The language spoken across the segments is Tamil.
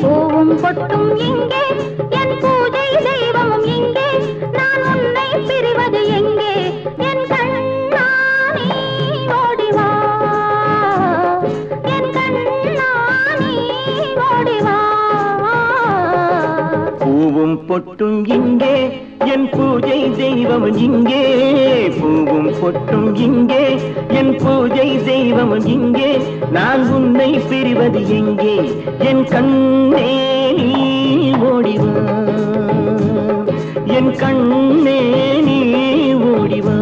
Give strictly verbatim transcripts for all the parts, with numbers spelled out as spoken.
பூவும் பொட்டும் எங்கே என் பூஜை தெய்வமும் எங்கே நான் உன்னை பிரிவது எங்கே என் கண்ணா நீ ஓடி வா என் கண்ணா நீ ஓடி வா பூவும் பொட்டும் இங்கே என் பூஜை தெய்வம் இங்கே பூவும் பொட்டும் இங்கே என் பூஜை தெய்வம் இங்கே நான் உன்னை பிரிவது எங்கே என் கண்ணே நீ ஓடிவா என் கண்ணே நீ ஓடிவா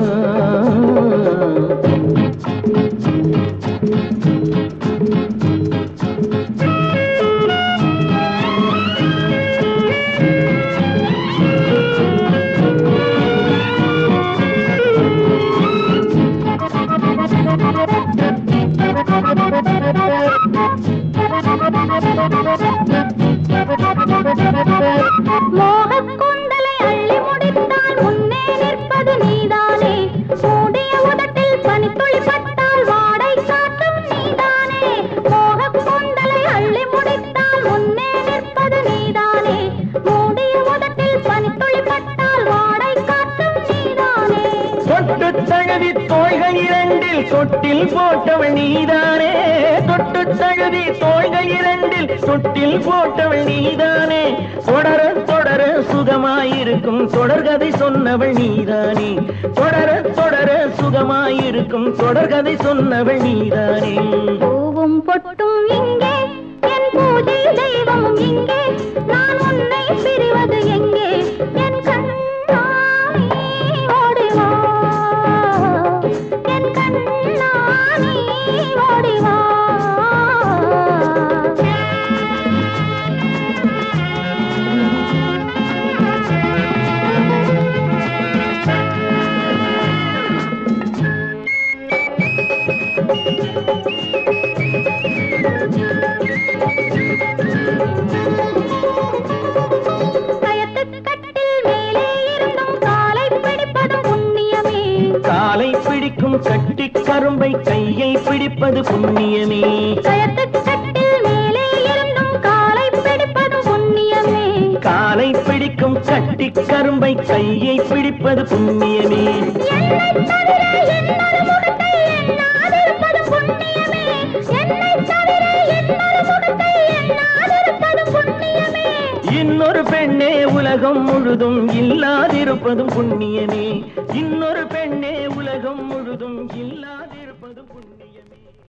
மோகக் கூந்தலை அள்ளி முடித்தால் முன்னே நிற்பது நீதானே மூடிய உதட்டில் பனித்துளி பட்டால் வாடை காற்றும் நீதானே மோகக் கூந்தலை அள்ளி முடித்தால் முன்னே நிற்பது நீதானே மூடிய உதட்டில் பனித்துளி பட்டால் வாடை காற்றும் நீதானே தொட்டு தகுதி தோள்கள் இரண்டில் தொட்டில் போட்டவள் நீதானே தொட்டு தகுதி தோள்கள் இரண்டில் தொட்டில் போட்டவள் நீதானே தொடர தொடர சுகமாயிருக்கும் தொடர்கதை சொன்னவள் நீதானே தொடர தொடர சுகமாயிருக்கும் தொடர்கதை சொன்னவள் நீதானே பூவும் பொட்டும் இங்கே என் பூஜை தெய்வமும் இங்கே நான் உன்னை பிரிவது எங்கே என் கண்ணா நீ ஓடி வா என் கண்ணா நீ ஓடி வா காலை பிடிக்கும் கட்டி கரும்பை கையை பிடிப்பது புண்ணியமே கட்டில் மேலே இருந்தும் காலை பிடிப்பது புண்ணியமே காலை பிடிக்கும் கட்டி கரும்பை கையை பிடிப்பது புண்ணியமே என்னைத் தவிர இன்னொரு முகத்தை எண்ணாதிருப்பது புண்ணியமே என்னைத் தவிர இன்னொரு முகத்தை எண்ணாதிருப்பது புண்ணியமே இன்னொரு பெண்ணே உலகம் முழுதும் இல்லாதிருப்பதும் புண்ணியமே இன்னொரு பெண்ணே உலகம் முழுதும் இல்லாதிருப்பதும் புண்ணியம்